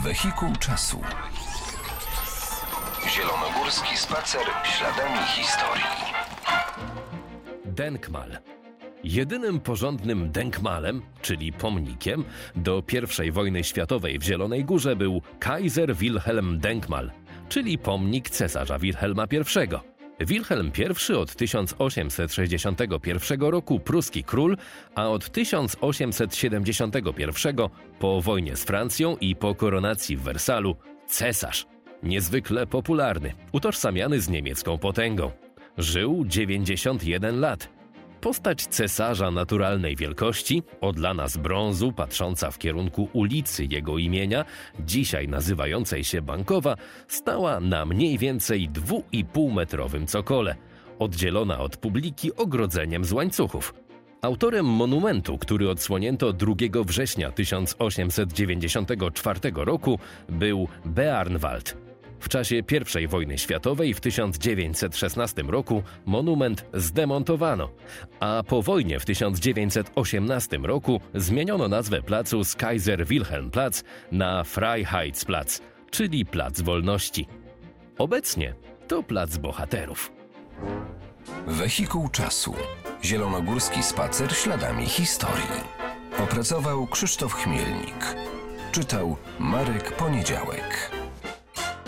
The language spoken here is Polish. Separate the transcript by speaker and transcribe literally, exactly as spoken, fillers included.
Speaker 1: Wehikuł czasu. Zielonogórski spacer śladami historii.
Speaker 2: Denkmal. Jedynym porządnym denkmalem, czyli pomnikiem, do pierwszej wojny światowej w Zielonej Górze był Kaiser Wilhelm Denkmal, czyli pomnik cesarza Wilhelma pierwszego. Wilhelm pierwszy od tysiąc osiemset sześćdziesiątego pierwszego roku pruski król, a od tysiąc osiemset siedemdziesiątego pierwszego po wojnie z Francją i po koronacji w Wersalu cesarz. Niezwykle popularny, utożsamiany z niemiecką potęgą. Żył dziewięćdziesiąt jeden lat. Postać cesarza naturalnej wielkości, odlana z brązu, patrząca w kierunku ulicy jego imienia, dzisiaj nazywającej się Bankowa, stała na mniej więcej dwuipółmetrowym cokole, oddzielona od publiki ogrodzeniem z łańcuchów. Autorem monumentu, który odsłonięto drugiego września tysiąc osiemset dziewięćdziesiątego czwartego roku, był Bearnwald. W czasie pierwszej wojny światowej w tysiąc dziewięćset szesnastym roku monument zdemontowano, a po wojnie w tysiąc dziewięćset osiemnastym roku zmieniono nazwę placu z Kaiser Wilhelm Platz na Freiheitsplatz, czyli Plac Wolności. Obecnie to Plac Bohaterów.
Speaker 1: Wehikuł czasu. Zielonogórski spacer śladami historii. Opracował Krzysztof Chmielnik. Czytał Marek Poniedziałek.